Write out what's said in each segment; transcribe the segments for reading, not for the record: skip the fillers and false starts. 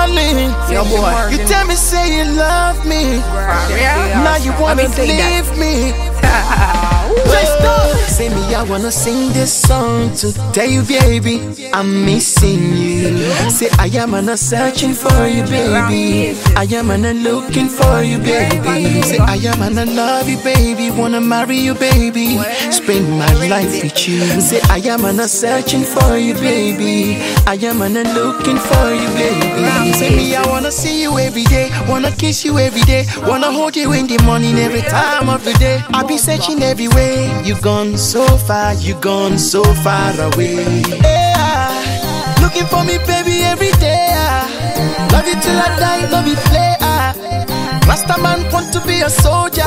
darling. Your boy. You tell me say you love me. Now you wanna leave me. Let's go. Say me, I wanna sing this song to tell you, baby, I'm missing you. Say I am not searching for you, baby. I am not looking for you, baby. Say I am not love you, baby. Wanna marry you, baby. Spend my life with you. Say I am not searching for you, baby. I am not looking for you, baby. Say me, I wanna see you every day. Wanna kiss you every day. Wanna hold you in the morning every time of the day. I be searching everywhere. You gone so far, you gone so far away. Yeah. Looking for me, baby, every day. Love you till I die, love you play. Master man want to be a soldier.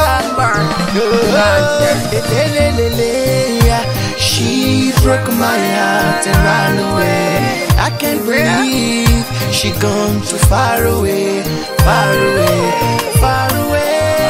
She broke my heart and ran away. I can't believe she gone too far away, far away, far away.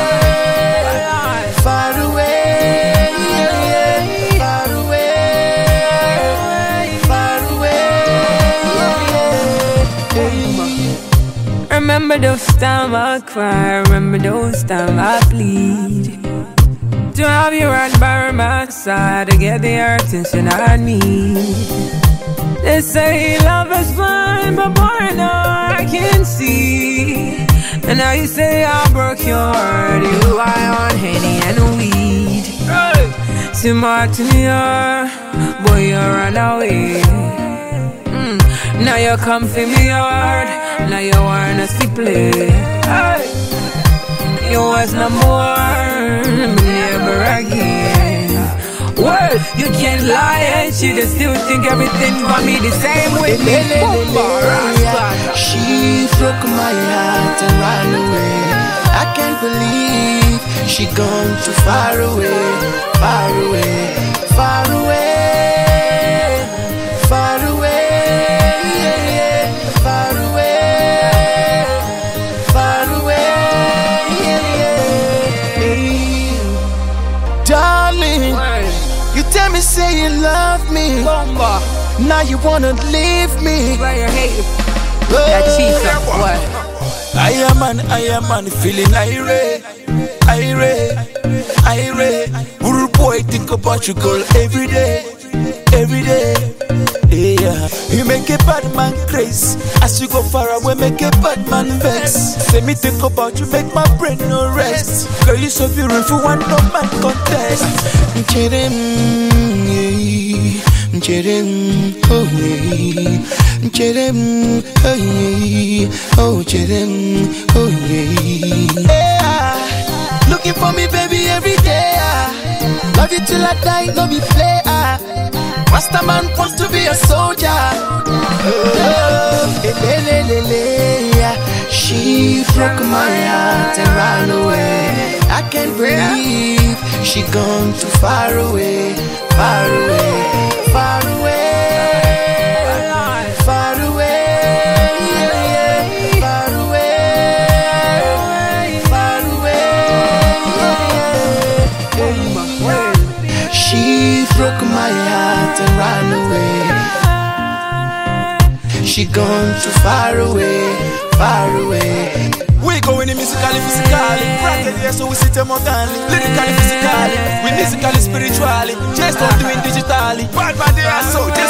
Remember those times I cry, remember those times I bleed. To have you right by my side to get the attention I need. They say love is blind, but boy, no, I can see. And now you say I broke your heart, you lie on Henny and weed. See my to me, boy, you run away. Now you come for me hard. Now you wanna see play. You was no more, never again. Word, you can't lie and she just still think everything for me the same way. She broke my heart and ran away. I can't believe she gone too far away, far away, far away, far away. Tell me say you love me. Now you wanna leave me. That cheater, what? I am man, feeling irate, irate. Rude boy, think about you, girl, every day, every day. Yeah, you make a bad man crazy. As you go far away, make a bad man vex. Say me think about you, make my brain no rest. Girl, you so beautiful, one no man contest. Cherem, oh yeah, cherem, oh yeah, oh cherem, oh yeah. Looking for me, baby, every day. Love you till I die, love you play. Master man wants to be a soldier. She broke my heart and ran away. I can't breathe. She gone too far away, far away, far away, far away, far away, far away. She broke my heart and ran away. She gone too far away, far away. We going in musically, physically. Practically, yeah, so we sit emotionally. Lyrically, physically. We musically, spiritually. Just not doing digitally. Bad, they are so